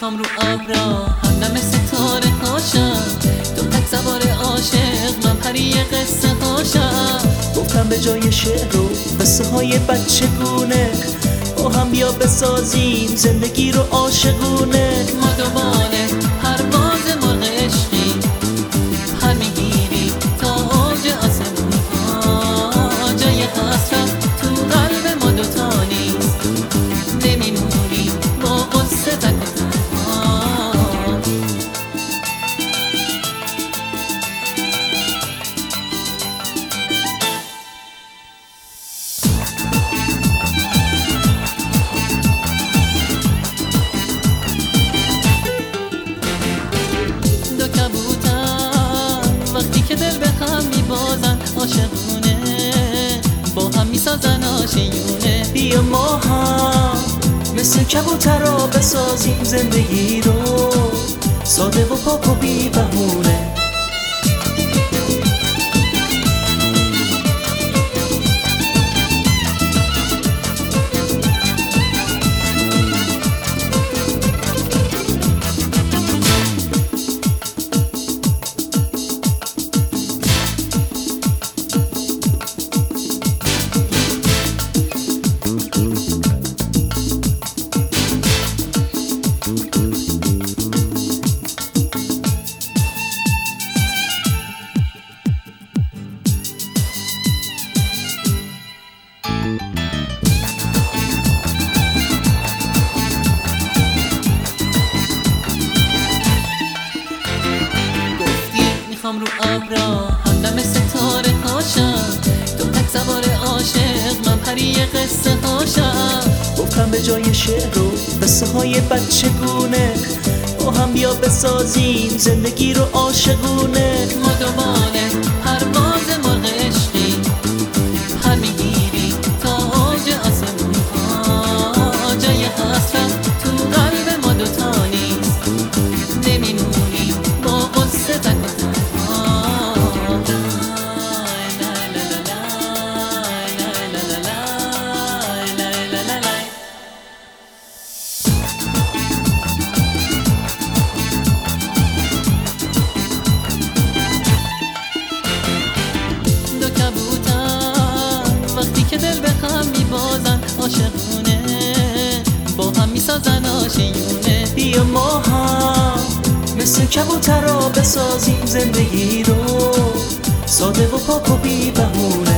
میخوام رو ابرا همدم ستاره هاشم، تو تک سوار عاشق من پری قصه هاشم. گفتم به جای شعر و قصه های بچگونه با هم بیا بسازیم زندگی رو عاشقونه. ما دوباره پرواز مرغ عشقی، پر میگیری تا اوج آسمون ها. جای حسرت تو قلب ما دوتا نیست، نمیمونی با قصه تک و تنها. دو کبوتر وقتی که دل به هم میبازن عاشقونه، با هم میسازن آشیونه. بیا ما هم مثل کبوترها بسازیم زندگی رو ساده و پاک و بی بهونه. میخوام رو ابرا همدم ستاره هاشم، تو تک سوار عاشق من پری قصه هاشم. گفتم به جای شعر و قصه های بچگونه با هم بیا بسازیم زندگی رو عاشقونه. ما دوباره پرواز مرغ عشقی، پر میگیری تا اوج آسمون ها. جای حسرت تو قلب ما دوتا نیست، نمیمونی با قصه تک و تنها. دو کبوتر وقتی که دل به هم میبازن عاشقونه، با هم میسازن آشیونه. بیا ما هم مثل کبوترها بسازیم زندگی رو ساده و پاک و بی بهونه.